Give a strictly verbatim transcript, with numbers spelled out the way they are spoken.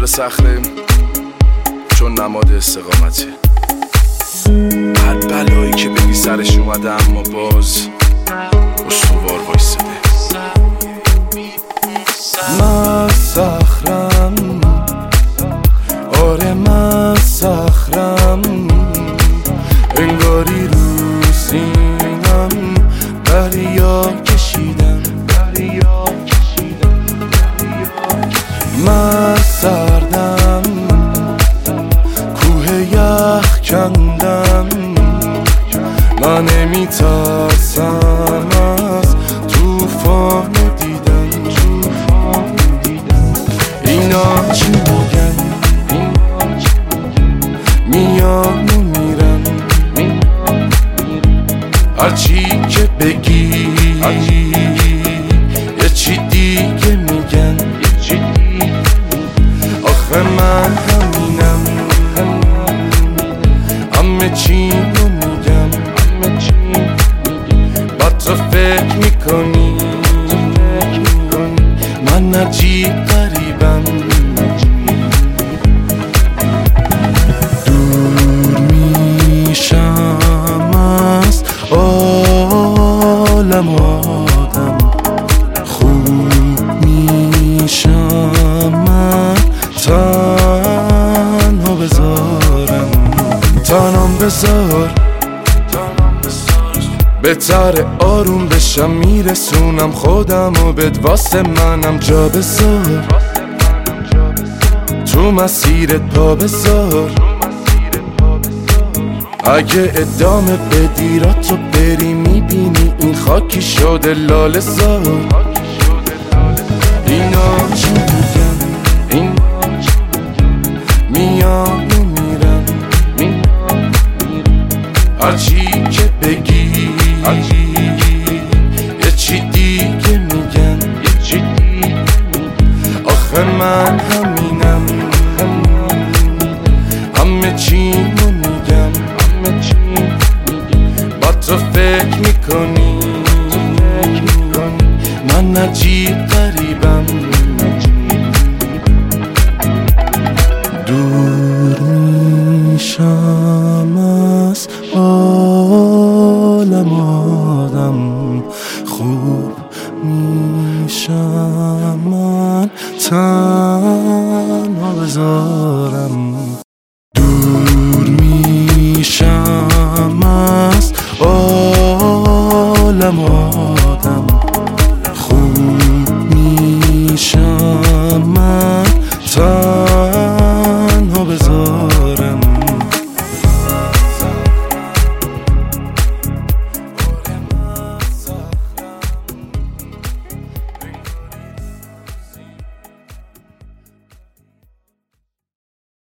صخره چون نماد استقامته. هر بلایی که بگی سرش اومده اما باز استوار وایستده. من صخرم، آره من صخرم، انگاری رو سینم دریا کشیدم. من سردم، کوه یخ کندم، من نمیترسم از توفان دیدن. اینا چی میگن؟ میان و میرن، هرچی که بگی یه چی دیگه میگن. آخه من همینم، همه چی رو میگم. با تو فکر میکنی من عجیب غریبم. دور میشم از عالم آدم، خوب میشم من تنها بذارم. تنام بذار بهتر آروم بشم، میرسونم خودم و بد واسه منم جا بذار. تو مسیرت پا بذار، اگه ادامه بدی را تو بری میبینی این خاکی شده لاله زار. اینا چی میگن؟ این میان و میرن، هرچی که بگی یه چی دیگه میگن. آخه من همینم، همه چی رو میگم. با تو فکر میکنی من عجیب غریبم. دور میشم از عالم آدم، خوب میشم من